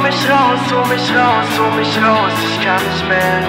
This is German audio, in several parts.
mich raus, hol mich raus, hol mich raus, ich kann nicht mehr.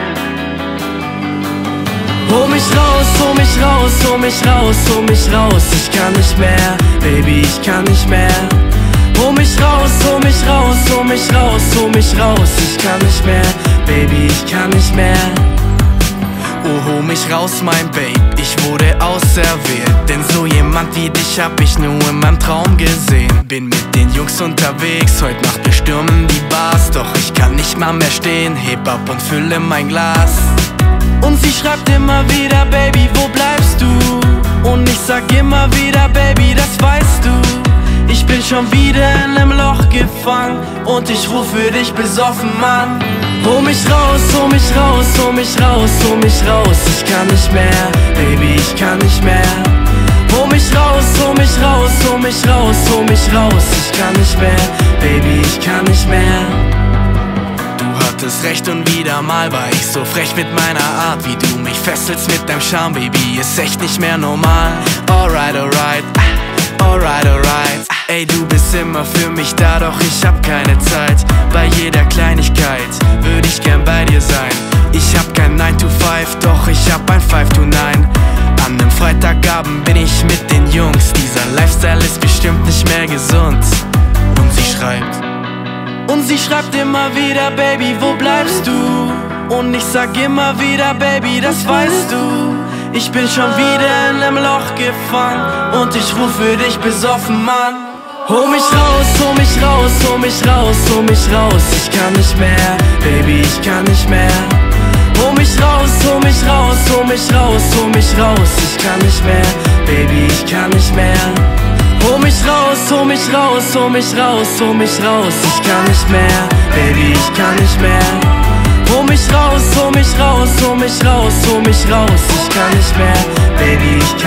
Hol mich raus, hol mich raus, hol mich raus, hol mich raus, ich kann nicht mehr, Baby, ich kann nicht mehr. Hol mich raus, hol mich raus, hol mich raus, hol mich raus, ich kann nicht mehr, Baby, ich kann nicht mehr. Oh, hol mich raus, mein Babe, ich wurde auserwählt, denn so jemand wie dich hab ich nur in meinem Traum gesehen. Bin mit den Jungs unterwegs, heute Nacht bestürmen die Bars, doch ich kann nicht mal mehr stehen, heb ab und fülle mein Glas. Und sie schreibt immer wieder, Baby, wo bleibst du? Und ich sag immer wieder, Baby, das weißt du. Ich bin schon wieder in einem Loch gefangen und ich ruf für dich besoffen an. Hol mich raus, hol mich raus, hol mich raus, hol mich raus, ich kann nicht mehr, Baby, ich kann nicht mehr. Hol mich raus, hol mich raus, hol mich raus, hol mich raus, ich kann nicht mehr, Baby, ich kann nicht mehr. Du hattest recht und wieder mal war ich so frech mit meiner Art, wie du mich fesselst mit deinem Charme, Baby, ist echt nicht mehr normal. Alright, alright, alright, alright. Ey, du bist immer für mich da, doch ich hab keine Zeit. Bei jeder Kleinigkeit würde ich gern bei dir sein. Ich hab kein 9 to 5, doch ich hab ein 5 to 9. An nem Freitagabend bin ich mit den Jungs. Dieser Lifestyle ist bestimmt nicht mehr gesund. Und sie schreibt immer wieder, Baby, wo bleibst du? Und ich sag immer wieder, Baby, das weißt du. Ich bin schon wieder in einem Loch gefangen und ich ruf für dich besoffen an. Hol mich raus, hol mich raus, hol mich raus, hol mich raus, ich kann nicht mehr, Baby, ich kann nicht mehr. Hol mich raus, hol mich raus, hol mich raus, hol mich raus, ich kann nicht mehr, Baby, ich kann nicht mehr. Hol mich raus, hol mich raus, hol mich raus, hol mich raus, ich kann nicht mehr, Baby, ich kann nicht mehr. Hol mich raus, hol mich raus, hol mich raus, hol mich raus, ich kann nicht mehr, Baby, ich